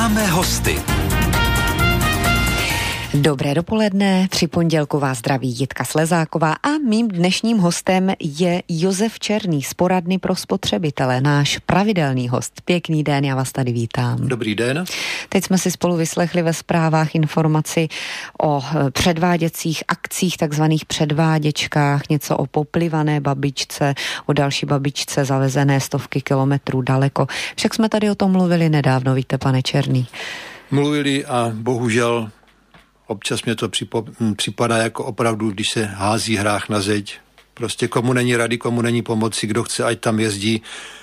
Máme hosty. Dobré dopoledne, při pondělku vás zdraví Jitka Slezáková a mým dnešním hostem je Josef Černý z poradny pro spotřebitele, náš pravidelný host. Pěkný den, já vás tady vítám. Dobrý den. Teď jsme si spolu vyslechli ve zprávách informaci o předváděcích akcích, takzvaných předváděčkách, něco o poplivané babičce, o další babičce zavezené stovky kilometrů daleko. Však jsme tady o tom mluvili nedávno, víte, pane Černý. Mluvili a bohužel občas mě to připadá jako opravdu, když se hází hrách na zeď. Prostě komu není rady, komu není pomoci, kdo chce, ať tam jezdí.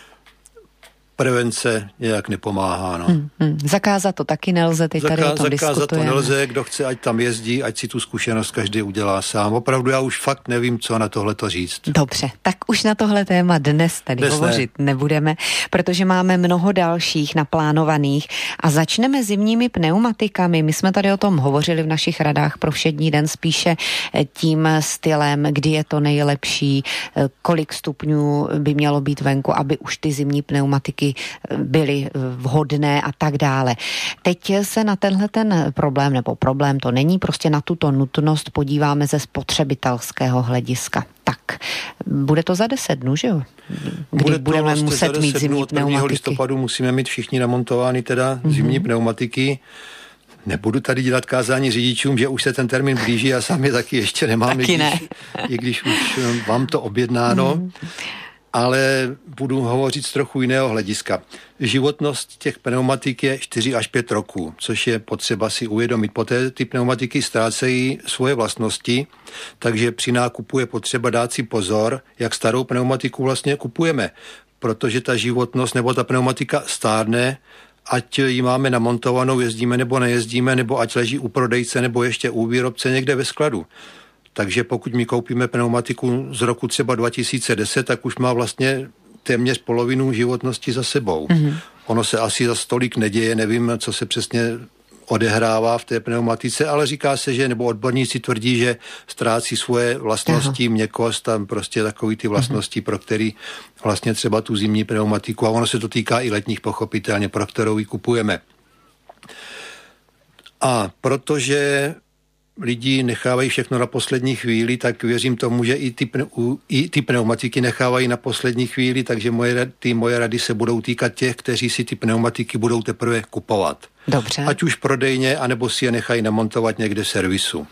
Prevence nějak nepomáhá. No. Zakázat to taky nelze, teď tady o tom diskutujeme. Zakázat to nelze, kdo chce, ať tam jezdí, ať si tu zkušenost každý udělá sám. Opravdu já už fakt nevím, co na tohleto říct. Dobře, tak už na tohle téma dnes tady hovořit nebudeme, protože máme mnoho dalších naplánovaných a začneme zimními pneumatikami. My jsme tady o tom hovořili v našich radách pro všední den spíše tím stylem, kdy je to nejlepší, kolik stupňů by mělo být venku, aby už ty zimní pneumatiky byly vhodné a tak dále. Teď se na tenhle ten problém, nebo problém to není, prostě na tuto nutnost podíváme ze spotřebitelského hlediska. Tak, bude to za 10 dnů, že jo? Kdy budeme muset mít zimní pneumatiky. Od 1. listopadu musíme mít všichni namontovány teda zimní pneumatiky. Nebudu tady dělat kázání řidičům, že už se ten termín blíží a sám je taky ještě nemám, i když už mám to objednáno. Ale budu hovořit z trochu jiného hlediska. Životnost těch pneumatik je 4 až 5 roků, což je potřeba si uvědomit. Poté ty pneumatiky ztrácejí svoje vlastnosti, takže při nákupu je potřeba dát si pozor, jak starou pneumatiku vlastně kupujeme, protože ta životnost nebo ta pneumatika stárne, ať ji máme namontovanou, jezdíme nebo nejezdíme, nebo ať leží u prodejce nebo ještě u výrobce někde ve skladu. Takže pokud my koupíme pneumatiku z roku třeba 2010, tak už má vlastně téměř polovinu životnosti za sebou. Ono se asi za stolik neděje, nevím, co se přesně odehrává v té pneumatice, ale říká se, že, nebo odborníci tvrdí, že ztrácí svoje vlastnosti, měkkost a prostě takový ty vlastnosti, pro který vlastně třeba tu zimní pneumatiku, a ono se to týká i letních pochopitelně, pro kterou ji kupujeme. A protože lidi nechávají všechno na poslední chvíli, tak věřím tomu, že i ty pneumatiky nechávají na poslední chvíli, takže moje rady se budou týkat těch, kteří si ty pneumatiky budou teprve kupovat. Dobře. Ať už prodejně, anebo si je nechají namontovat někde v servisu.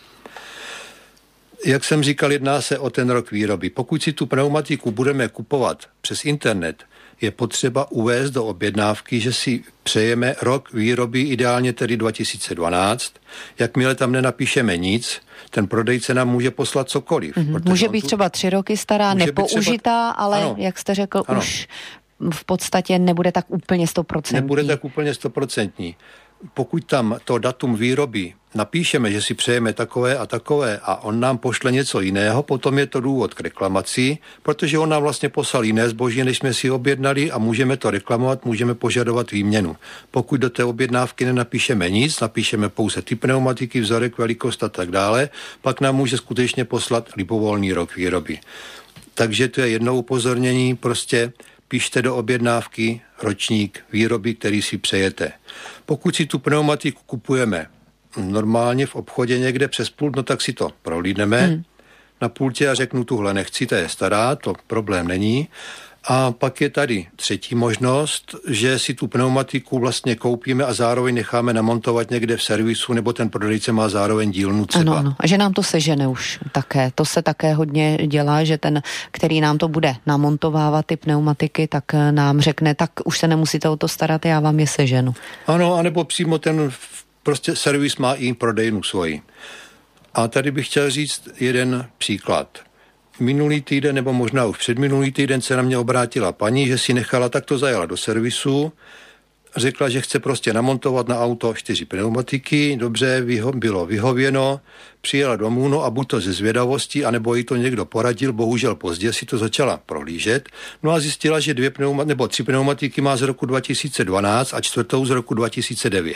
Jak jsem říkal, jedná se o ten rok výroby. Pokud si tu pneumatiku budeme kupovat přes internet, je potřeba uvést do objednávky, že si přejeme rok výroby, ideálně tedy 2012. Jakmile tam nenapíšeme nic, ten prodejce nám může poslat cokoliv. Může být třeba 3 roky stará, nepoužitá, ale ano, jak jste řekl, ano, už v podstatě nebude tak úplně 100%. Nebude tak úplně 100%. Pokud tam to datum výroby napíšeme, že si přejeme takové a on nám pošle něco jiného, potom je to důvod k reklamaci, protože on nám vlastně poslal jiné zboží, než jsme si objednali a můžeme to reklamovat, můžeme požadovat výměnu. Pokud do té objednávky nenapíšeme nic, napíšeme pouze ty pneumatiky, vzorek, velikost a tak dále, pak nám může skutečně poslat libovolný rok výroby. Takže to je jedno upozornění, prostě píšte do objednávky ročník výroby, který si přejete. Pokud si tu pneumatiku kupujeme normálně v obchodě někde přes pult, no tak si to prohlídneme na pultě a řeknu, tuhle nechci, ta je stará, to problém není. A pak je tady třetí možnost, že si tu pneumatiku vlastně koupíme a zároveň necháme namontovat někde v servisu, nebo ten prodejce má zároveň dílnu třeba. Ano. A že nám to sežene už také. To se také hodně dělá, že ten, který nám to bude namontovávat ty pneumatiky, tak nám řekne, tak už se nemusíte o to starat, já vám je seženu. Ano, anebo přímo ten prostě servis má i prodejnu svoji. A tady bych chtěl říct jeden příklad. Minulý týden, nebo možná už předminulý týden se na mě obrátila paní, že si nechala, tak to zajela do servisu, řekla, že chce prostě namontovat na auto 4 pneumatiky, dobře, bylo vyhověno, přijela domů, no a buď to ze zvědavosti, anebo jí to někdo poradil, bohužel pozdě si to začala prohlížet, no a zjistila, že 3 pneumatiky má z roku 2012 a 4. z roku 2009.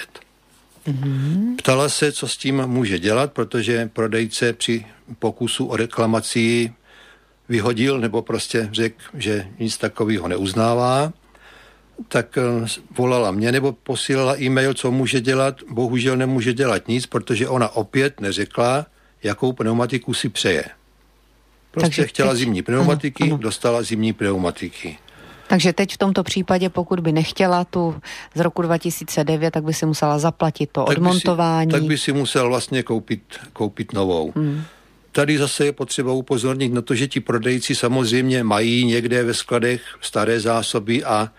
Ptala se, co s tím může dělat, protože prodejce při pokusu o reklamaci vyhodil nebo prostě řekl, že nic takového neuznává. tak volala mě nebo posílala e-mail, co může dělat. Bohužel nemůže dělat nic, protože ona opět neřekla, jakou pneumatiku si přeje. Prostě chtěla zimní pneumatiky, ano. Dostala zimní pneumatiky. Takže teď v tomto případě, pokud by nechtěla tu z roku 2009, tak by si musela zaplatit to odmontování. Tak by si musel vlastně koupit novou. Tady zase je potřeba upozornit na to, že ti prodejci samozřejmě mají někde ve skladech staré zásoby a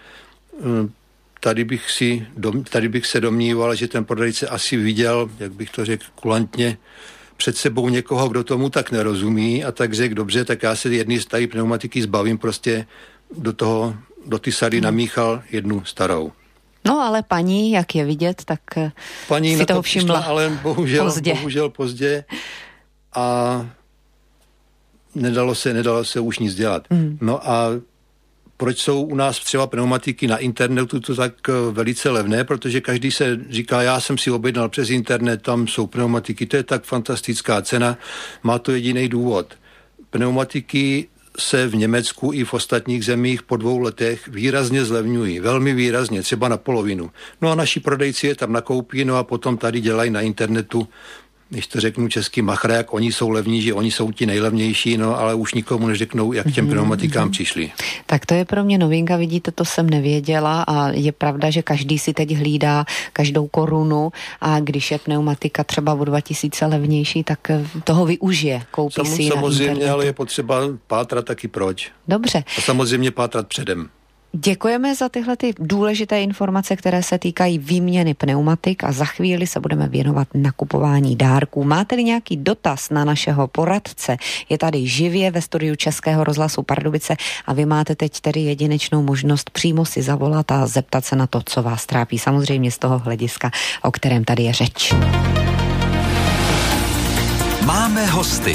tady bych se domníval, že ten prodejce asi viděl, jak bych to řekl kulantně, před sebou někoho, kdo tomu tak nerozumí a tak řekl, dobře, tak já se jedný starý pneumatiky zbavím, prostě do ty sady namíchal jednu starou. No ale paní, jak je vidět, tak paní si toho všimla ale bohužel pozdě a nedalo se už nic dělat. No a proč jsou u nás třeba pneumatiky na internetu to tak velice levné? Protože každý se říká, já jsem si objednal přes internet, tam jsou pneumatiky, to je tak fantastická cena. Má to jediný důvod. Pneumatiky se v Německu i v ostatních zemích po 2 letech výrazně zlevňují. Velmi výrazně, třeba na polovinu. No a naši prodejci je tam nakoupí, no a potom tady dělají na internetu, když to řeknu česky, machrák, oni jsou levní, že oni jsou ti nejlevnější, no ale už nikomu neřeknou, jak těm pneumatikám přišli. Tak to je pro mě novinka, vidíte, to jsem nevěděla a je pravda, že každý si teď hlídá každou korunu a když je pneumatika třeba o 2000 levnější, tak toho využije, koupí si ji na samozřejmě, ale je potřeba pátrat taky proč. Dobře. A samozřejmě pátrat předem. Děkujeme za tyhle ty důležité informace, které se týkají výměny pneumatik a za chvíli se budeme věnovat nakupování dárků. Máte-li nějaký dotaz na našeho poradce? Je tady živě ve studiu Českého rozhlasu Pardubice a vy máte teď tedy jedinečnou možnost přímo si zavolat a zeptat se na to, co vás trápí. Samozřejmě z toho hlediska, o kterém tady je řeč. Máme hosty.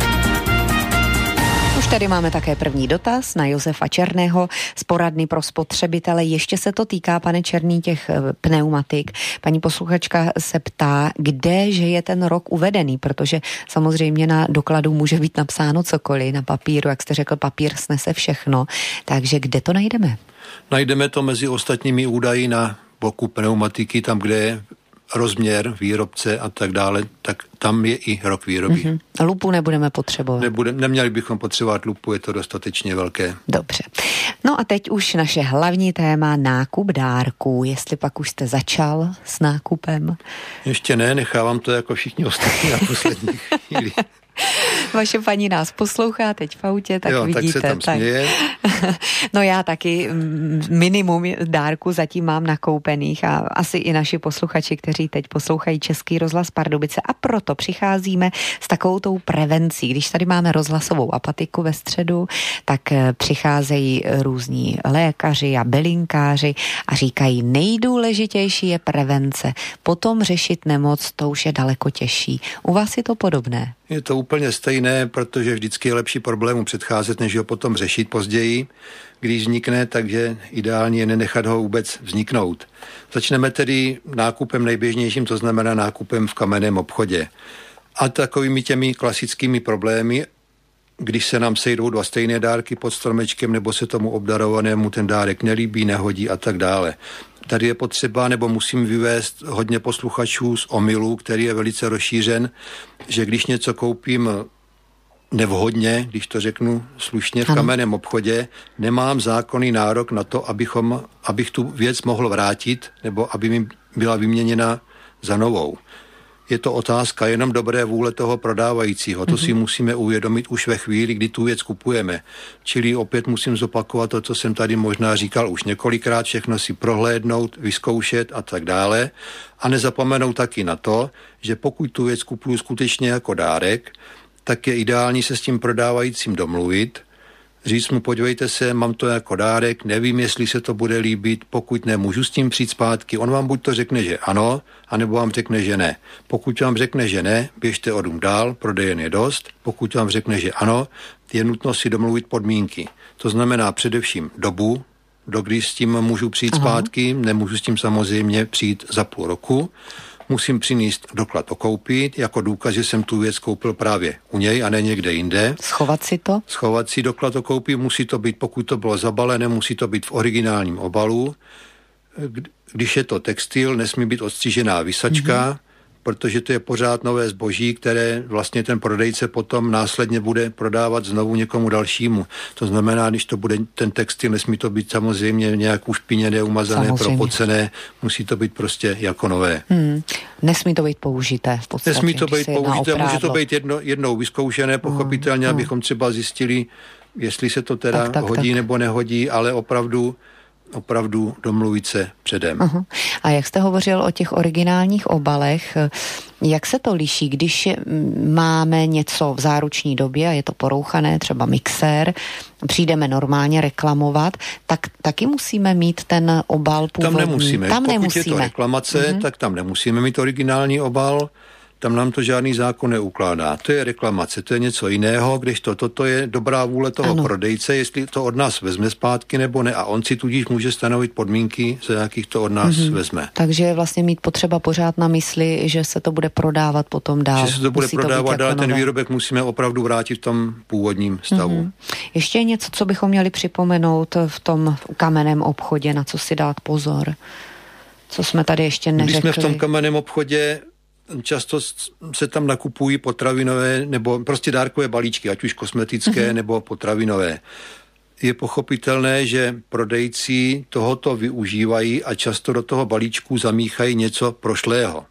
Už tady máme také první dotaz na Josefa Černého z poradny pro spotřebitele. Ještě se to týká, pane Černý, těch pneumatik. Paní posluchačka se ptá, kde že je ten rok uvedený, protože samozřejmě na dokladu může být napsáno cokoliv, na papíru, jak jste řekl, papír snese všechno. Takže kde to najdeme? Najdeme to mezi ostatními údaji na boku pneumatiky, tam, kde je rozměr výrobce a tak dále, tak tam je i rok výroby. Lupu nebudeme potřebovat. Neměli bychom potřebovat lupu, je to dostatečně velké. Dobře. No a teď už naše hlavní téma, nákup dárků. Jestli pak už jste začal s nákupem? Ještě ne, nechávám to jako všichni ostatní na poslední chvíli. Vaše paní nás poslouchá teď v autě, tak jo, vidíte. Tak se tam směje. No já taky minimum dárku zatím mám nakoupených a asi i naši posluchači, kteří teď poslouchají Český rozhlas Pardubice a proto přicházíme s takovou tou prevencí. Když tady máme rozhlasovou apatiku ve středu, tak přicházejí různí lékaři a bylinkáři a říkají, nejdůležitější je prevence. Potom řešit nemoc, to už je daleko těžší. U vás je to podobné? Je to úplně stejné, protože vždycky je lepší problému předcházet, než ho potom řešit později, když vznikne, takže ideálně je nenechat ho vůbec vzniknout. Začneme tedy nákupem nejběžnějším, to znamená nákupem v kamenném obchodě. A takovými těmi klasickými problémy, když se nám sejdou 2 stejné dárky pod stromečkem, nebo se tomu obdarovanému ten dárek nelíbí, nehodí a tak dále. Tady je potřeba, nebo musím vyvést hodně posluchačů z omylu, který je velice rozšířen, že když něco koupím nevhodně, když to řeknu slušně, v kamenném obchodě, nemám zákonný nárok na to, abych tu věc mohl vrátit, nebo aby mi byla vyměněna za novou. Je to otázka jenom dobré vůle toho prodávajícího. To si musíme uvědomit už ve chvíli, kdy tu věc kupujeme. Čili opět musím zopakovat to, co jsem tady možná říkal už několikrát, všechno si prohlédnout, vyzkoušet a tak dále. A nezapomenout taky na to, že pokud tu věc kupuju skutečně jako dárek, tak je ideální se s tím prodávajícím domluvit, říct mu, podívejte se, mám to jako dárek, nevím, jestli se to bude líbit, pokud ne, můžu s tím přijít zpátky. On vám buď to řekne, že ano, anebo vám řekne, že ne. Pokud vám řekne, že ne, běžte o dům dál, prodejen je dost. Pokud vám řekne, že ano, je nutno si domluvit podmínky. To znamená především dobu, dokdy s tím můžu přijít zpátky, nemůžu s tím samozřejmě přijít za půl roku. musím přinést doklad o koupi, jako důkaz, že jsem tu věc koupil právě u něj a ne někde jinde. Schovat si to? Schovat si doklad o koupi, musí to být, pokud to bylo zabalené, musí to být v originálním obalu. Když je to textil, nesmí být odstřížená visačka, protože to je pořád nové zboží, které vlastně ten prodejce potom následně bude prodávat znovu někomu dalšímu. To znamená, když to bude ten textil, nesmí to být samozřejmě nějak ušpiněné, umazané, propocené, musí to být prostě jako nové. Nesmí to být použité v podstatě. Nesmí to být použité, může to být jednou vyzkoušené, pochopitelně, abychom třeba zjistili, jestli se to teda hodí nebo nehodí, ale opravdu domluvit se předem. A jak jste hovořil o těch originálních obalech, jak se to liší, když máme něco v záruční době a je to porouchané, třeba mixér, přijdeme normálně reklamovat, tak taky musíme mít ten obal původní. Tam nemusíme. Pokud je to reklamace, tak tam nemusíme mít originální obal. Tam nám to žádný zákon neukládá. To je reklamace, to je něco jiného, když toto je dobrá vůle toho prodejce, jestli to od nás vezme zpátky nebo ne. A on si tudíž může stanovit podmínky, za jakých to od nás vezme. Takže vlastně mít potřeba pořád na mysli, že se to bude prodávat potom dál. Že se to bude prodávat dál, ten výrobek musíme opravdu vrátit v tom původním stavu. Ještě něco, co bychom měli připomenout v tom kamenném obchodě, na co si dát pozor? Co jsme tady ještě neřekli? Když jsme v tom kamenném obchodě, často se tam nakupují potravinové nebo prostě dárkové balíčky, ať už kosmetické nebo potravinové. Je pochopitelné, že prodejci tohoto využívají a často do toho balíčku zamíchají něco prošlého.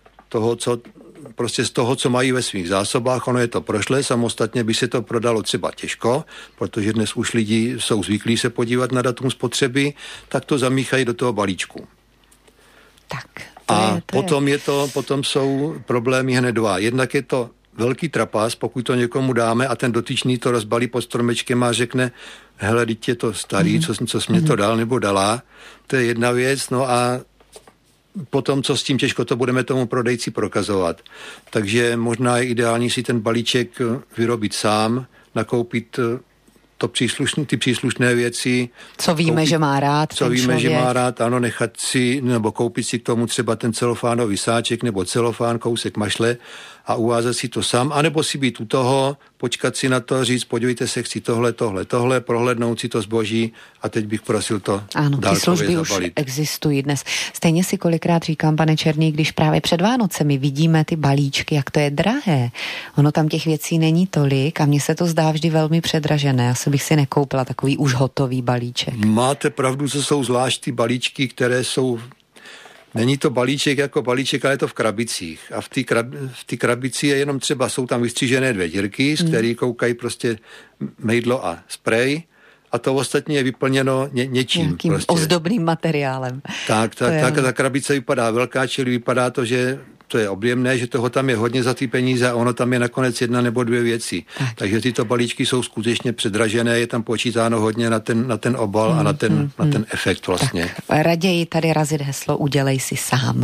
Z toho, co mají ve svých zásobách, ono je to prošlé, samostatně by se to prodalo třeba těžko, protože dnes už lidi jsou zvyklí se podívat na datum spotřeby, tak to zamíchají do toho balíčku. Tak. Potom jsou problémy hned dva. Jednak je to velký trapas, pokud to někomu dáme a ten dotyčný to rozbalí pod stromečkem a řekne, hele, teď je to starý, co jsi mě to dal nebo dala. To je jedna věc, no a potom, co s tím těžko to budeme tomu prodejci prokazovat. Takže možná je ideální si ten balíček vyrobit sám, nakoupit ty příslušné věci. Co víme, že má rád. Že má rád, ano, nechat si, nebo koupit si k tomu třeba ten celofánový sáček nebo celofán, kousek mašle a uvázat si to sám, anebo si být u toho, počkat si na to, říct, podívejte se, chci tohle, prohlédnout si to zboží a teď bych prosil to dálkově ty služby zabalit. Už existují dnes. Stejně si kolikrát říkám, pane Černý, když právě před Vánocemi vidíme ty balíčky, jak to je drahé. Ono tam těch věcí není tolik a mně se to zdá vždy velmi předražené. Asi bych si nekoupila takový už hotový balíček. Máte pravdu, že jsou zvlášť ty balíčky, které jsou. Není to balíček jako balíček, ale je to v krabicích. A v té krabici je jenom třeba, jsou tam vystřížené 2 dírky, z kterých koukají prostě mejdlo a sprej. A to ostatně je vyplněno něčím. Nějakým prostě ozdobným materiálem. Tak, ta krabice vypadá velká, čili vypadá to, že to je objemné, že toho tam je hodně za ty peníze a ono tam je nakonec 1 nebo 2 věci. Takže tyto balíčky jsou skutečně předražené, je tam počítáno hodně na ten obal a na ten efekt vlastně. Tak, raději tady razit heslo udělej si sám.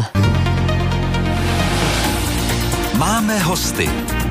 Máme hosty.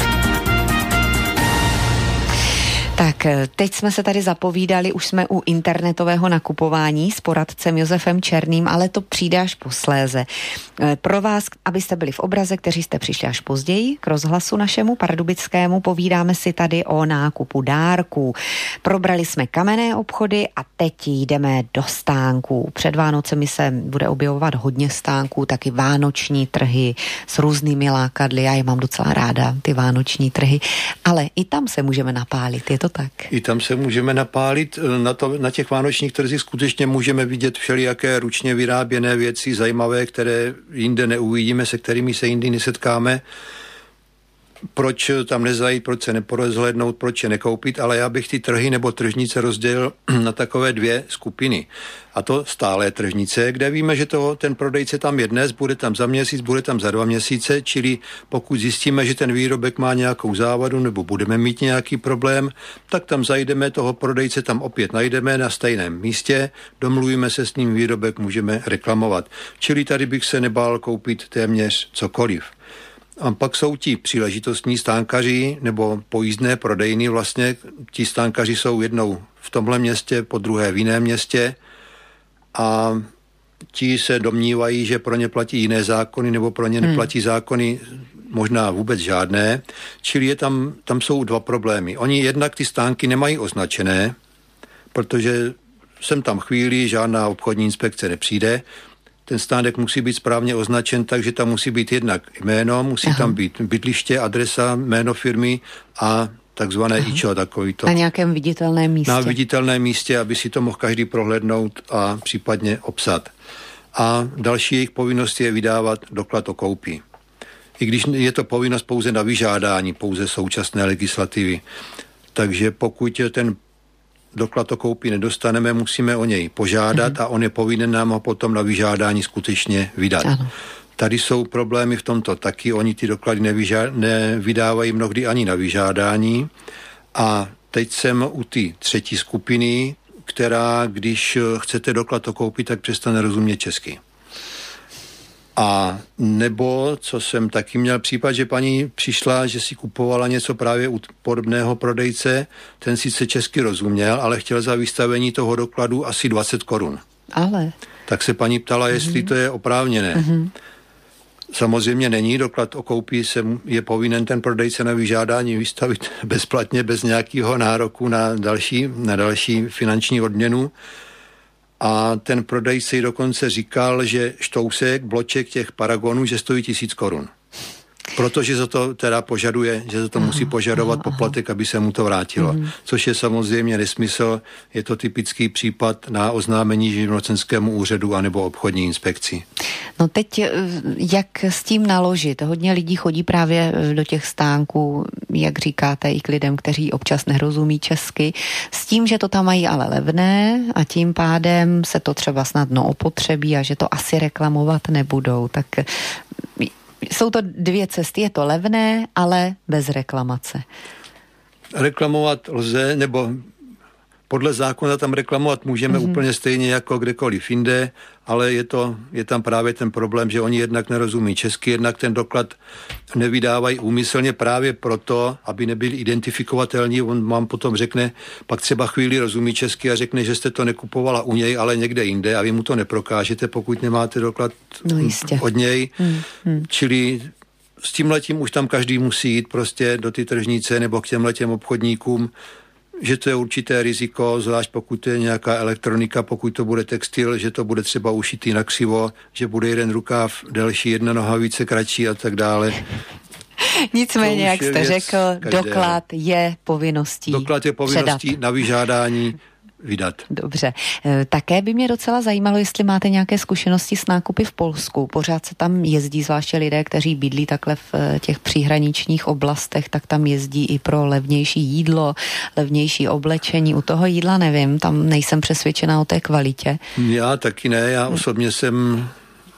Tak, teď jsme se tady zapovídali, už jsme u internetového nakupování s poradcem Josefem Černým, ale to přijde až posléze. Pro vás, abyste byli v obraze, kteří jste přišli až později k rozhlasu našemu pardubickému, povídáme si tady o nákupu dárků. Probrali jsme kamenné obchody a teď jdeme do stánků. Před Vánocemi se bude objevovat hodně stánků, taky vánoční trhy s různými lákadly. Já je mám docela ráda, ty vánoční trhy, ale i tam se můžeme napálit, je to tak? I tam se můžeme napálit. Na těch vánočních trzích skutečně můžeme vidět všelijaké ručně vyráběné věci, zajímavé, které jinde neuvidíme, se kterými se jindy nesetkáme. Proč tam nezajít, proč se neporozhlédnout, proč je nekoupit, ale já bych ty trhy nebo tržnice rozdělil na takové 2 skupiny. A to stálé tržnice, kde víme, že ten prodejce tam je dnes, bude tam za měsíc, bude tam za 2 měsíce, čili pokud zjistíme, že ten výrobek má nějakou závadu nebo budeme mít nějaký problém, tak tam zajdeme, toho prodejce tam opět najdeme na stejném místě, domluvíme se s ním, výrobek můžeme reklamovat. Čili tady bych se nebál koupit téměř cokoliv. A pak jsou ti příležitostní stánkaři nebo pojízdné prodejny vlastně. Ti stánkaři jsou jednou v tomhle městě, po druhé v jiném městě a ti se domnívají, že pro ně platí jiné zákony, nebo pro ně neplatí zákony možná vůbec žádné. Čili tam jsou dva problémy. Oni jednak ty stánky nemají označené, protože sem tam chvíli žádná obchodní inspekce nepřijde. Ten stánek musí být správně označen, takže tam musí být jednak jméno, musí tam být bydliště, adresa, jméno firmy a takzvané IČO, takovýto. Na nějakém viditelném místě. Na viditelném místě, aby si to mohl každý prohlédnout a případně obsat. A další jejich povinnost je vydávat doklad o koupi. I když je to povinnost pouze na vyžádání, pouze současné legislativy. Takže pokud ten doklad o koupi nedostaneme, musíme o něj požádat a on je povinen nám ho potom na vyžádání skutečně vydat. Ano. Tady jsou problémy v tomto taky, oni ty doklady nevydávají mnohdy ani na vyžádání a teď jsem u té třetí skupiny, která, když chcete doklad o koupi, tak přestane rozumět česky. A nebo, co jsem taky měl případ, že paní přišla, že si kupovala něco právě u podobného prodejce, ten sice česky rozuměl, ale chtěl za vystavení toho dokladu asi 20 korun. Ale? Tak se paní ptala, jestli to je oprávněné. Samozřejmě není, doklad o koupi je povinen ten prodejce na vyžádání vystavit bezplatně, bez nějakého nároku na další finanční odměnu. A ten prodejce dokonce říkal, že štousek, bloček těch paragonů, že stojí 1000 korun. Protože za to teda požaduje, že za to musí požadovat poplatek, aby se mu to vrátilo. Což je samozřejmě nesmysl, je to typický případ na oznámení živnostenskému úřadu anebo obchodní inspekci. No teď, jak s tím naložit? Hodně lidí chodí právě do těch stánků, jak říkáte, i k lidem, kteří občas nerozumí česky, s tím, že to tam mají ale levné a tím pádem se to třeba snadno opotřebí a že to asi reklamovat nebudou. Tak jsou to dvě cesty, je to levné, ale bez reklamace. Reklamovat lze, nebo podle zákona tam reklamovat můžeme úplně stejně jako kdekoliv jinde, ale je tam právě ten problém, že oni jednak nerozumí česky, jednak ten doklad nevydávají úmyslně právě proto, aby nebyli identifikovatelní. On vám potom řekne, pak třeba chvíli rozumí česky a řekne, že jste to nekupovala u něj, ale někde jinde a vy mu to neprokážete, pokud nemáte doklad od něj. Čili s tímhletím už tam každý musí jít prostě do ty tržnice nebo k těmhletěm obchodníkům, že to je určité riziko, zvlášť pokud to je nějaká elektronika, pokud to bude textil, že to bude třeba ušitý na křivo, že bude jeden rukáv delší, jedna noha více kratší a tak dále. Nicméně, jak jste řekl, doklad je povinností. Doklad je povinností předat. Na vyžádání vydat. Dobře. Také by mě docela zajímalo, jestli máte nějaké zkušenosti s nákupy v Polsku. Pořád se tam jezdí, zvláště lidé, kteří bydlí takhle v těch příhraničních oblastech, tak tam jezdí i pro levnější jídlo, levnější oblečení. U toho jídla nevím, tam nejsem přesvědčená o té kvalitě. Já taky ne, já osobně jsem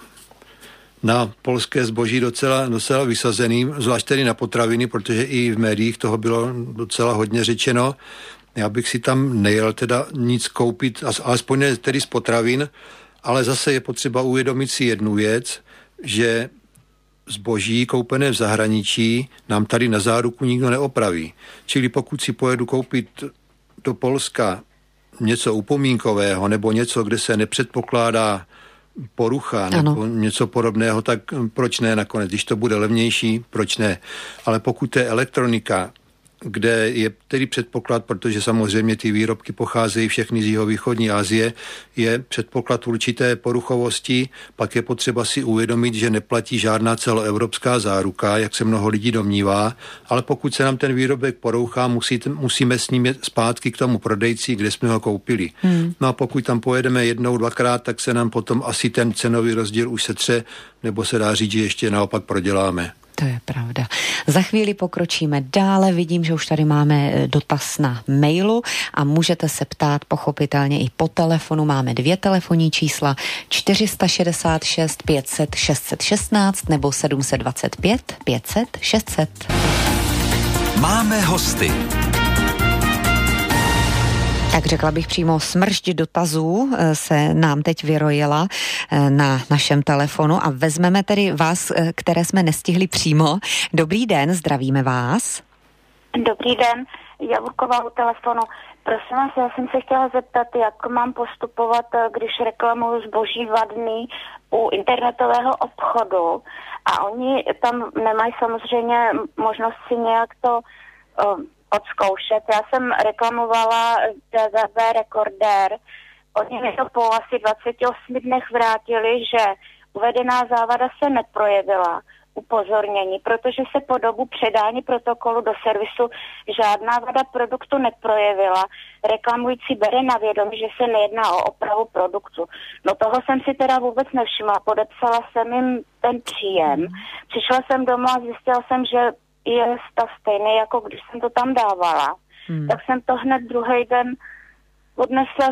na polské zboží docela vysazený, zvlášť tedy na potraviny, protože i v médiích toho bylo docela hodně řečeno. Já bych si tam nejel teda nic koupit, alespoň ne tedy z potravin, ale zase je potřeba uvědomit si jednu věc, že zboží koupené v zahraničí nám tady na záruku nikdo neopraví. Čili pokud si pojedu koupit do Polska něco upomínkového nebo něco, kde se nepředpokládá porucha nebo něco podobného, tak proč ne nakonec? Když to bude levnější, proč ne? Ale pokud je elektronika, kde je tedy předpoklad, protože samozřejmě ty výrobky pocházejí všechny z jihovýchodní Asie, je předpoklad určité poruchovosti, pak je potřeba si uvědomit, že neplatí žádná celoevropská záruka, jak se mnoho lidí domnívá, ale pokud se nám ten výrobek porouchá, musíme s ním jet zpátky k tomu prodejci, kde jsme ho koupili. No a pokud tam pojedeme jednou, dvakrát, tak se nám potom asi ten cenový rozdíl už setře, nebo se dá říct, že ještě naopak proděláme. To je pravda. Za chvíli pokročíme dále. Vidím, že už tady máme dotaz na mailu a můžete se ptát pochopitelně i po telefonu. Máme 2 telefonní čísla 466 500 616 nebo 725 500 600. Máme hosty. Tak řekla bych přímo smršť dotazů se nám teď vyrojila na našem telefonu a vezmeme tedy vás, které jsme nestihli přímo. Dobrý den, zdravíme vás. Dobrý den, Javorková u telefonu. Prosím vás, já jsem se chtěla zeptat, jak mám postupovat, když reklamuju zboží vadný u internetového obchodu a oni tam nemají samozřejmě možnost si nějak to odzkoušet. Já jsem reklamovala DVB rekordér, oni mi to po asi 28 dnech vrátili, že uvedená závada se neprojevila. Upozornění, protože se po dobu předání protokolu do servisu žádná vada produktu neprojevila. Reklamující bere na vědomí, že se nejedná o opravu produktu. No toho jsem si teda vůbec nevšimla. Podepsala jsem jim ten příjem. Přišla jsem domů a zjistila jsem, že je stav stejný, jako když jsem to tam dávala. Tak jsem to hned druhý den odnesla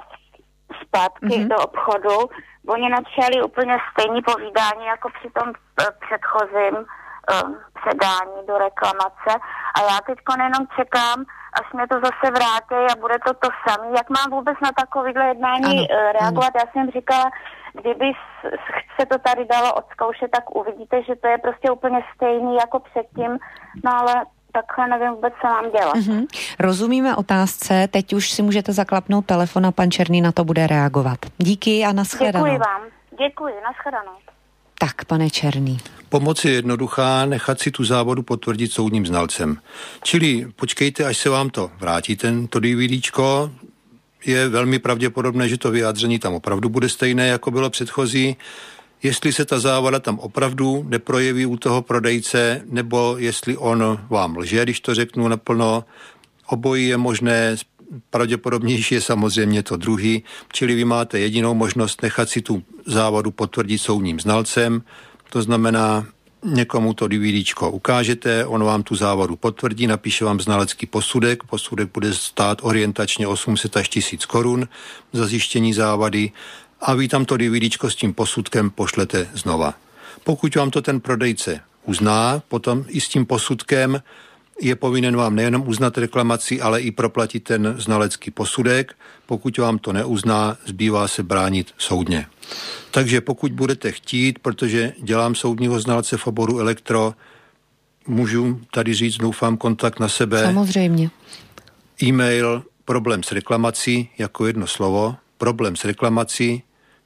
zpátky do obchodu. Oni napsali úplně stejné povídání jako při tom předchozím předání do reklamace a já teďko jenom čekám, až mě to zase vrátí a bude to samé. Jak mám vůbec na takovýhle jednání reagovat? Já jsem říkala, kdyby se to tady dalo odzkoušet, tak uvidíte, že to je prostě úplně stejný jako předtím, no ale takhle nevím vůbec, co mám dělat. Rozumíme otázce, teď už si můžete zaklapnout telefon a pan Černý na to bude reagovat. Díky a nashledanou. Děkuji vám. Děkuji, nashledanou. Tak, pane Černý. Pomoc je jednoduchá, nechat si tu závodu potvrdit soudním znalcem. Čili počkejte, až se vám to vrátí, to DVDčko. Je velmi pravděpodobné, že to vyjádření tam opravdu bude stejné, jako bylo předchozí. Jestli se ta závada tam opravdu neprojeví u toho prodejce, nebo jestli on vám lže, když to řeknu naplno, obojí je možné, pravděpodobnější je samozřejmě to druhý, čili vy máte jedinou možnost nechat si tu závadu potvrdit soudním znalcem, to znamená, někomu to DVDčko ukážete, on vám tu závadu potvrdí, napíše vám znalecký posudek bude stát orientačně 800 až 1000 korun za zjištění závady, a vy tam to DVDčko s tím posudkem pošlete znova. Pokud vám to ten prodejce uzná, potom i s tím posudkem je povinen vám nejenom uznat reklamaci, ale i proplatit ten znalecký posudek. Pokud vám to neuzná, zbývá se bránit soudně. Takže pokud budete chtít, protože dělám soudního znalce v oboru elektro, můžu tady říct, doufám, kontakt na sebe. Samozřejmě. E-mail problém s reklamací, jako jedno slovo, problém s reklamací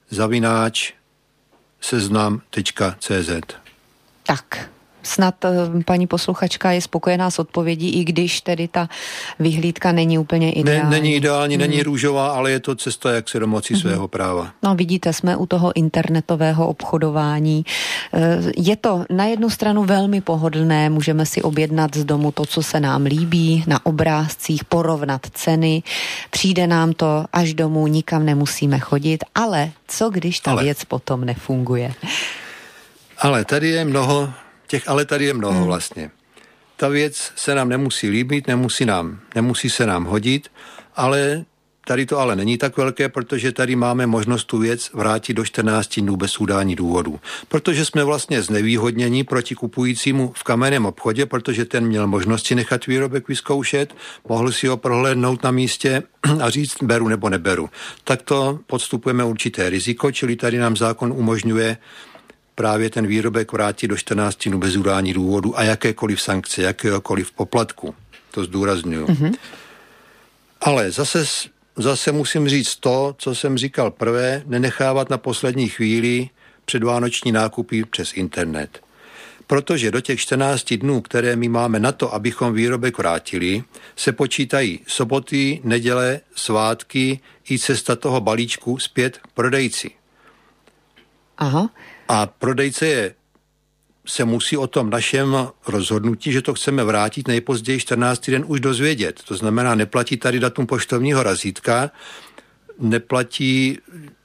@seznam.cz. Tak, snad paní posluchačka je spokojená s odpovědí, i když tedy ta vyhlídka není úplně ideální. Není ideální, není růžová, ale je to cesta, jak se domoci svého práva. No vidíte, jsme u toho internetového obchodování. Je to na jednu stranu velmi pohodlné, můžeme si objednat z domu to, co se nám líbí, na obrázcích, porovnat ceny, přijde nám to až domů, nikam nemusíme chodit, ale co když ta věc potom nefunguje? Ale tady je mnoho vlastně. Ta věc se nám nemusí líbit, nemusí se nám hodit, ale tady to ale není tak velké, protože tady máme možnost tu věc vrátit do 14 dnů bez udání důvodů. Protože jsme vlastně znevýhodněni proti kupujícímu v kamenném obchodě, protože ten měl možnost si nechat výrobek vyzkoušet, mohl si ho prohlédnout na místě a říct beru nebo neberu. Tak to podstupujeme určité riziko, čili tady nám zákon umožňuje právě ten výrobek vrátit do 14 dnů bez udání důvodu a jakékoliv sankce, jakéhokoliv poplatku. To zdůrazňuju. Ale zase musím říct to, co jsem říkal prvé, nenechávat na poslední chvíli předvánoční nákupy přes internet. Protože do těch 14 dnů, které my máme na to, abychom výrobek vrátili, se počítají soboty, neděle, svátky i cesta toho balíčku zpět k prodejci. Aha. A prodejce se musí o tom našem rozhodnutí, že to chceme vrátit nejpozději 14. den už dozvědět. To znamená, neplatí tady datum poštovního razítka, neplatí.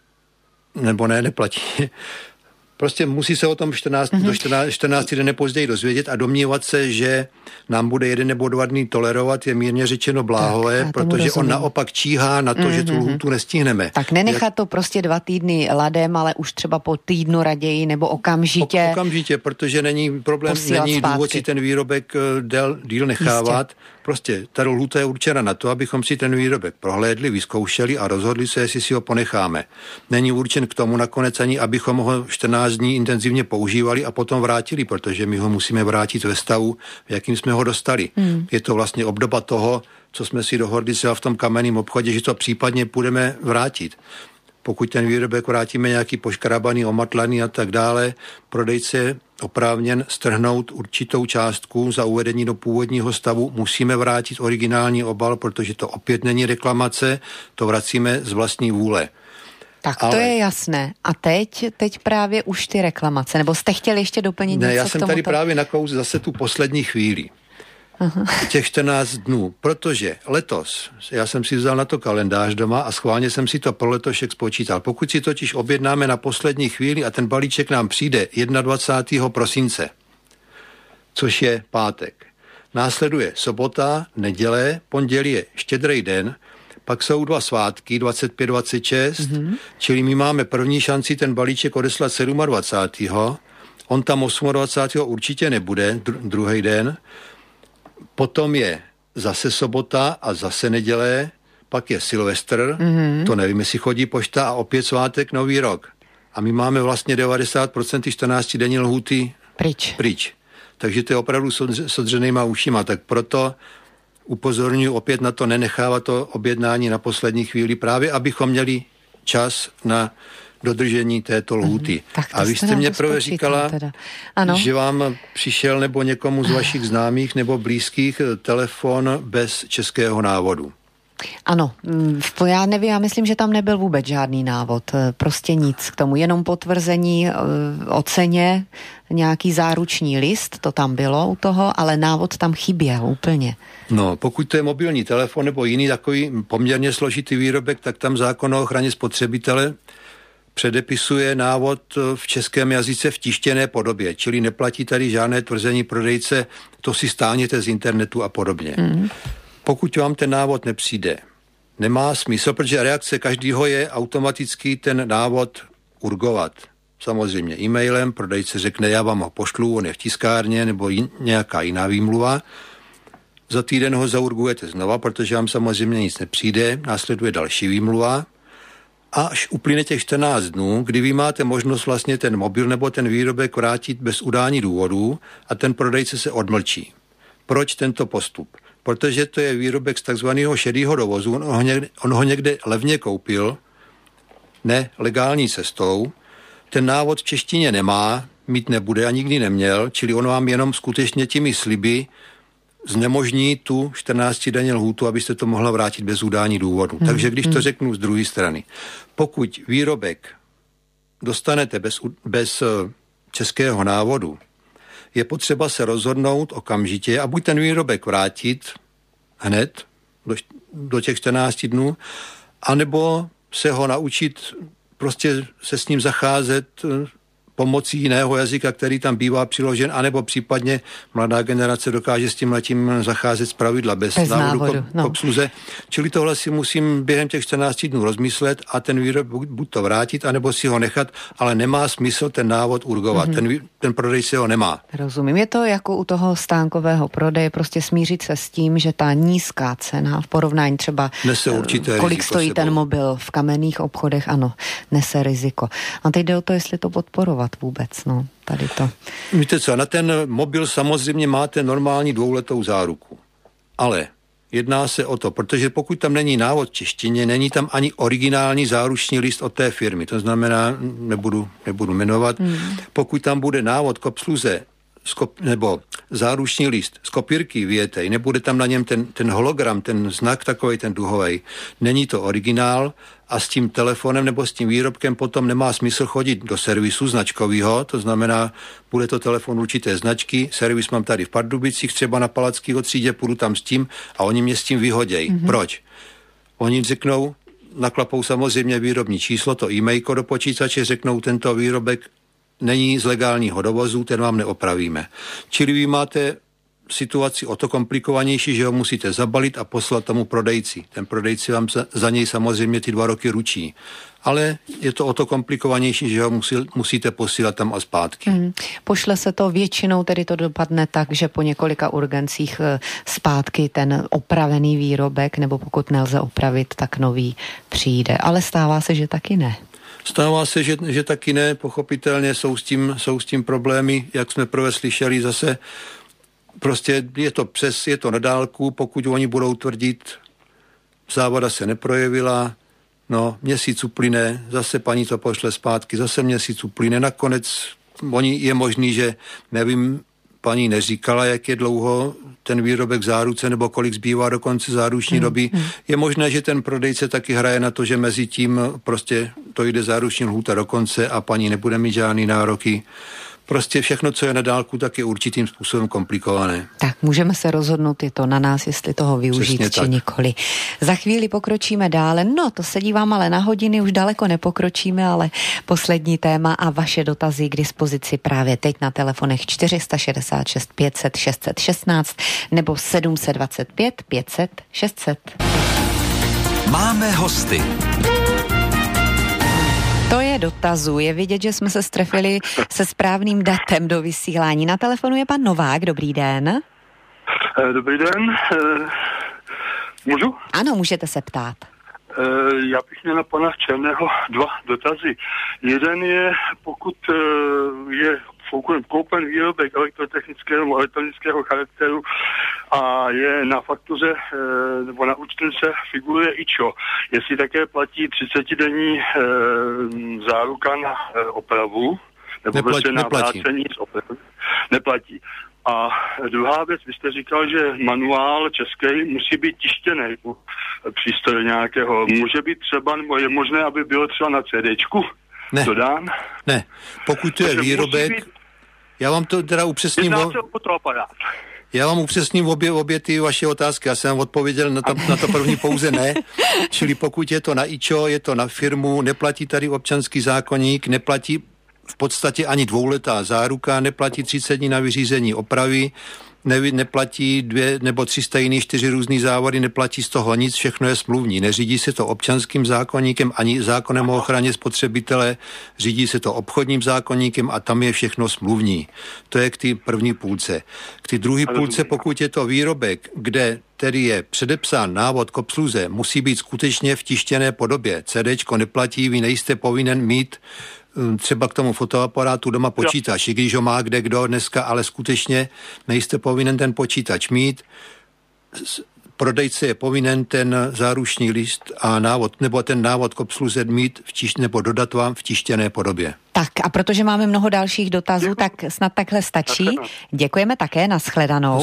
Prostě musí se o tom 14 den nepozději dozvědět a domnívat se, že nám bude 1 nebo 2 dny tolerovat, je mírně řečeno bláhové, protože on naopak číhá na to, že tu lhůtu nestihneme. Tak nenechat to prostě 2 týdny ladem, ale už třeba po týdnu raději nebo okamžitě. Okamžitě, protože není problém, není důvod si ten výrobek díl nechávat. Jistě. Prostě ta lhůta je určena na to, abychom si ten výrobek prohlédli, vyzkoušeli a rozhodli se, jestli si ho ponecháme. Není určen k tomu nakonec ani, abychom ho 14 dní intenzivně používali a potom vrátili, protože my ho musíme vrátit ve stavu, v jakým jsme ho dostali. Je to vlastně obdoba toho, co jsme si dohodli třeba v tom kamenném obchodě, že to případně půjdeme vrátit. Pokud ten výrobek vrátíme nějaký poškrabaný, omatlaný a tak dále, prodejce je oprávněn strhnout určitou částku za uvedení do původního stavu. Musíme vrátit originální obal, protože to opět není reklamace, to vracíme z vlastní vůle. Tak to je jasné. A teď právě už ty reklamace, nebo jste chtěli ještě doplnit něco k Ne, já tomuto? jsem tady právě nakous zase tu poslední chvíli. Aha. Těch 14 dnů, protože letos, já jsem si vzal na to kalendář doma a schválně jsem si to pro letošek spočítal. Pokud si totiž objednáme na poslední chvíli a ten balíček nám přijde 21. prosince, což je pátek, následuje sobota, neděle, pondělí je Štědrý den, pak jsou 2 svátky, 25-26, čili my máme první šanci ten balíček odeslat 27. On tam 28. určitě nebude, druhý den. Potom je zase sobota a zase neděle, pak je Silvestr, to nevím, jestli chodí pošta, a opět svátek, Nový rok. A my máme vlastně 90% 14denní lhůty pryč. Takže to je opravdu s odřenýma ušima, tak proto upozorňuji opět na to, nenechávat to objednání na poslední chvíli, právě abychom měli čas na dodržení této lhůty. A vy jste mě prvé říkala, že vám přišel nebo někomu z vašich známých nebo blízkých telefon bez českého návodu. Ano, já nevím, já myslím, že tam nebyl vůbec žádný návod, prostě nic k tomu, jenom potvrzení o ceně, nějaký záruční list, to tam bylo u toho, ale návod tam chyběl úplně. No, pokud to je mobilní telefon nebo jiný takový poměrně složitý výrobek, tak tam zákon o ochraně spotřebitele předepisuje návod v českém jazyce v tištěné podobě, čili neplatí tady žádné tvrzení prodejce, to si stáhněte z internetu a podobně. Pokud vám ten návod nepřijde, nemá smysl, protože reakce každého je automaticky ten návod urgovat. Samozřejmě e-mailem, prodejce řekne, já vám ho pošlu, on je v tiskárně, nebo nějaká jiná výmluva. Za týden ho zaurgujete znova, protože vám samozřejmě nic nepřijde, následuje další výmluva. A až uplyne těch 14 dnů, kdy vy máte možnost vlastně ten mobil nebo ten výrobek vrátit bez udání důvodů a ten prodejce se odmlčí. Proč tento postup? Protože to je výrobek z takzvaného šedého dovozu, on ho někde levně koupil, ne legální cestou, ten návod v češtině nemá, mít nebude a nikdy neměl, čili on vám jenom skutečně těmi sliby znemožní tu 14denní lhůtu, abyste to mohla vrátit bez udání důvodu. Takže když to řeknu z druhé strany, pokud výrobek dostanete bez českého návodu, je potřeba se rozhodnout okamžitě a buď ten výrobek vrátit hned do těch 14 dnů, anebo se ho naučit prostě se s ním zacházet pomocí jiného jazyka, který tam bývá přiložen, anebo případně mladá generace dokáže s tím letím zacházet zpravidla bez návodu k obsluze. Čili tohle si musím během těch 14 dnů rozmyslet a ten výrobek buď to vrátit, anebo si ho nechat, ale nemá smysl ten návod urgovat. Ten prodejce ho nemá. Rozumím. Je to jako u toho stánkového prodeje, prostě smířit se s tím, že ta nízká cena v porovnání třeba kolik stojí ten mobil v kamenných obchodech, ano, nese riziko. A teď jde o to, jestli to podporovat vůbec, no, tady to. Víte co, na ten mobil samozřejmě máte normální 2letou záruku, ale jedná se o to, protože pokud tam není návod v češtině, není tam ani originální záruční list od té firmy, to znamená, nebudu jmenovat, pokud tam bude návod k obsluze nebo záruční list z kopírky vyjetej, nebude tam na něm ten hologram, ten znak takovej, ten duhovej, není to originál a s tím telefonem nebo s tím výrobkem potom nemá smysl chodit do servisu značkového, to znamená, bude to telefon určité značky, servis mám tady v Pardubicích, třeba na Palackého třídě, půjdu tam s tím a oni mě s tím vyhodějí. Proč? Oni řeknou, naklapou samozřejmě výrobní číslo, to e-mailko do počítače, řeknou, tento výrobek není z legálního dovozu, ten vám neopravíme. Čili vy máte situaci o to komplikovanější, že ho musíte zabalit a poslat tomu prodejci. Ten prodejci vám za něj samozřejmě ty 2 roky ručí. Ale je to o to komplikovanější, že ho musíte posílat tam a zpátky. Pošle se to většinou, tedy to dopadne tak, že po několika urgencích zpátky ten opravený výrobek, nebo pokud nelze opravit, tak nový přijde. Ale stává se, že taky ne. Stává se, že taky ne, pochopitelně jsou s tím problémy, jak jsme prvé slyšeli zase prostě je to na dálku, pokud oni budou tvrdit, závada se neprojevila, no, měsíc uplyne, zase paní to pošle zpátky, zase měsíc uplyne, nakonec je možný, že nevím, paní neříkala, jak je dlouho ten výrobek v záruce, nebo kolik zbývá do konce záruční doby. Je možné, že ten prodejce taky hraje na to, že mezi tím prostě to jde záruční lhůta do konce a paní nebude mít žádný nároky. Prostě všechno, co je na dálku, tak je určitým způsobem komplikované. Tak můžeme se rozhodnout, je to na nás, jestli toho využít, přesně či tak. Nikoli. Za chvíli pokročíme dále. No, to se dívám ale na hodiny, už daleko nepokročíme, ale poslední téma a vaše dotazy k dispozici právě teď na telefonech 466 500 616 nebo 725 500 600. Máme hosty. To je dotazu. Je vidět, že jsme se strefili se správným datem do vysílání. Na telefonu je pan Novák. Dobrý den. Dobrý den. Můžu? Ano, můžete se ptát. Já bych měl na pana Černého 2 dotazy. Jeden je, pokud je koupen výrobek elektrotechnického nebo elektronického charakteru a je na faktuře nebo na účtence figuruje IČO. Jestli také platí 30denní záruka na opravu, nebo prostě na vrácení z opravy. Neplatí. A druhá věc, vy jste říkal, že manuál český musí být tištěný u přístroje nějakého. Může být třeba, nebo je možné, aby bylo třeba na CDčku dodán? Ne, pokud to je výrobek, já vám to teda upřesním. Já vám upřesním obě ty vaše otázky. Já jsem odpověděl na to první pouze ne. Čili pokud je to na IČO, je to na firmu, neplatí tady občanský zákoník, neplatí v podstatě ani 2letá záruka, neplatí 30 dní na vyřízení opravy, neplatí 2 nebo 3 stejný 4 různý závody, neplatí z toho nic, všechno je smluvní. Neřídí se to občanským zákoníkem ani zákonem o ochraně spotřebitele, řídí se to obchodním zákoníkem a tam je všechno smluvní. To je k té první půlce. K té druhé půlce, pokud je to výrobek, kde tedy je předepsán návod k obsluze, musí být skutečně v tištěné podobě. CDčko neplatí, vy nejste povinen mít třeba k tomu fotoaparátu doma počítač, i když ho má kdo dneska, ale skutečně nejste povinen ten počítač mít. Prodejce je povinen ten záruční list a návod, nebo ten návod k obsluze mít nebo dodat vám v tištěné podobě. Tak a protože máme mnoho dalších dotazů, tak snad takhle stačí. Děkujeme také, nashledanou.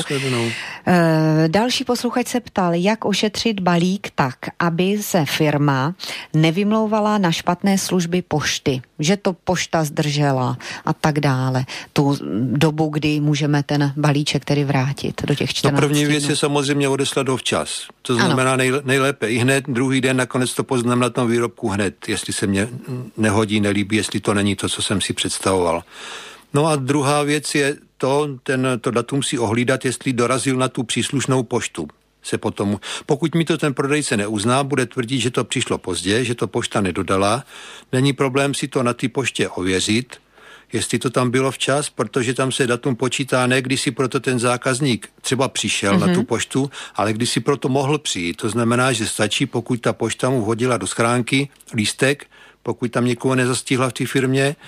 Další posluchač se ptal, jak ošetřit balík tak, aby se firma nevymlouvala na špatné služby pošty, že to pošta zdržela a tak dále. Tu dobu, kdy můžeme ten balíček tedy vrátit do těch 14 první věc je samozřejmě odeslat ho včas. To znamená nejlépe i hned, druhý den nakonec to poznám na tom výrobku hned, jestli se mně nehodí, nelíbí, jestli to není to, co jsem si představoval. No a druhá věc je to datum si ohlídat, jestli dorazil na tu příslušnou poštu. Pokud mi to ten prodejce neuzná, bude tvrdit, že to přišlo pozdě, že to pošta nedodala, není problém si to na té poště ověřit, jestli to tam bylo včas, protože tam se datum počítá ne, když si proto ten zákazník třeba přišel na tu poštu, ale když si proto mohl přijít. To znamená, že stačí, pokud ta pošta mu vhodila do schránky lístek, pokud tam někoho nezastihla v té firmě,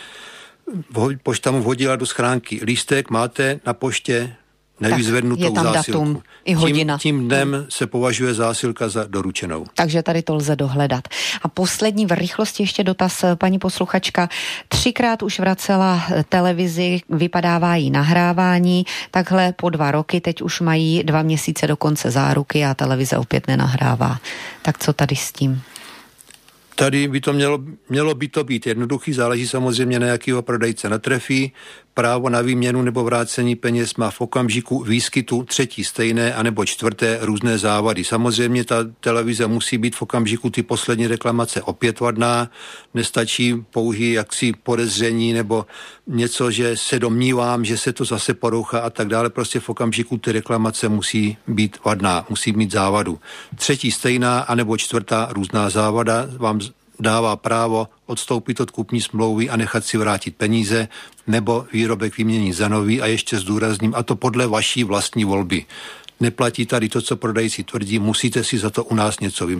pošta mu vhodila do schránky lístek, máte na poště nevyzvednutou zásilku. I hodina. Tím dnem se považuje zásilka za doručenou. Takže tady to lze dohledat. A poslední v rychlosti ještě dotaz, paní posluchačka. 3krát už vracela televizi, vypadává jí nahrávání, takhle po 2 roky, teď už mají 2 měsíce do konce záruky a televize opět nenahrává. Tak co tady s tím? Tady by to mělo by to být jednoduchý, záleží samozřejmě na jakýho prodejce natrefí. Právo na výměnu nebo vrácení peněz má v okamžiku výskytu 3. stejné anebo 4. různé závady. Samozřejmě ta televize musí být v okamžiku ty poslední reklamace opět vadná, nestačí pouhý jaksi podezření nebo něco, že se domnívám, že se to zase porouchá a tak dále. Prostě v okamžiku ty reklamace musí být vadná, musí mít závadu. 3. stejná anebo 4. různá závada vám dává právo odstoupit od kupní smlouvy a nechat si vrátit peníze nebo výrobek vyměnit za nový a ještě zdůrazním, a to podle vaší vlastní volby. Neplatí tady to, co prodejci tvrdí, musíte si za to u nás něco vybrat.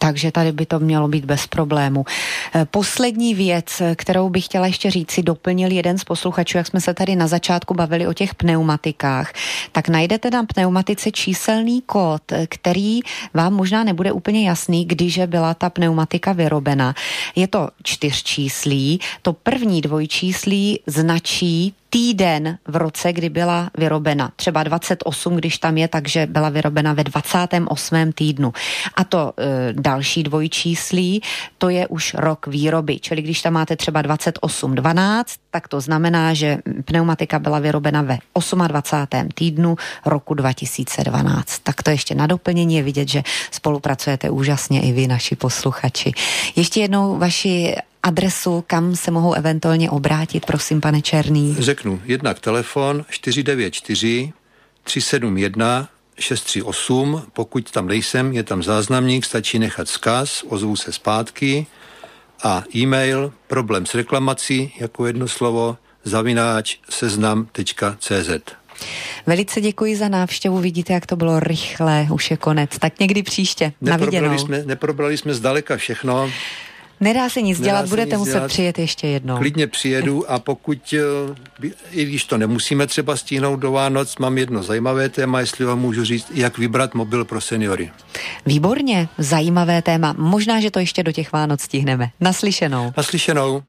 Takže tady by to mělo být bez problému. Poslední věc, kterou bych chtěla ještě říct, si doplnil jeden z posluchačů, jak jsme se tady na začátku bavili o těch pneumatikách, tak najdete na pneumatice číselný kód, který vám možná nebude úplně jasný, když byla ta pneumatika vyrobena. Je to 4číslí, to první dvojčíslí značí týden v roce, kdy byla vyrobena. Třeba 28, když tam je, takže byla vyrobena ve 28. týdnu. A to další dvojčíslí, to je už rok výroby. Čili když tam máte třeba 28.12, tak to znamená, že pneumatika byla vyrobena ve 28. týdnu roku 2012. Tak to ještě na doplnění je vidět, že spolupracujete úžasně i vy, naši posluchači. Ještě jednou vaši adresu, kam se mohou eventuálně obrátit, prosím, pane Černý. Řeknu, jednak telefon 494 371 638, pokud tam nejsem, je tam záznamník, stačí nechat vzkaz, ozvu se zpátky a e-mail problém s reklamací, jako jedno slovo, @seznam.cz. Velice děkuji za návštěvu, vidíte, jak to bylo rychle, už je konec, tak někdy příště, na viděnou. Neprobrali jsme zdaleka všechno. Nedá se nic dělat, budete muset přijet ještě jednou. Klidně přijedu a pokud, i když to nemusíme třeba stihnout do Vánoc, mám jedno zajímavé téma, jestli vám můžu říct, jak vybrat mobil pro seniory. Výborně, zajímavé téma. Možná, že to ještě do těch Vánoc stihneme. Naslyšenou. Naslyšenou.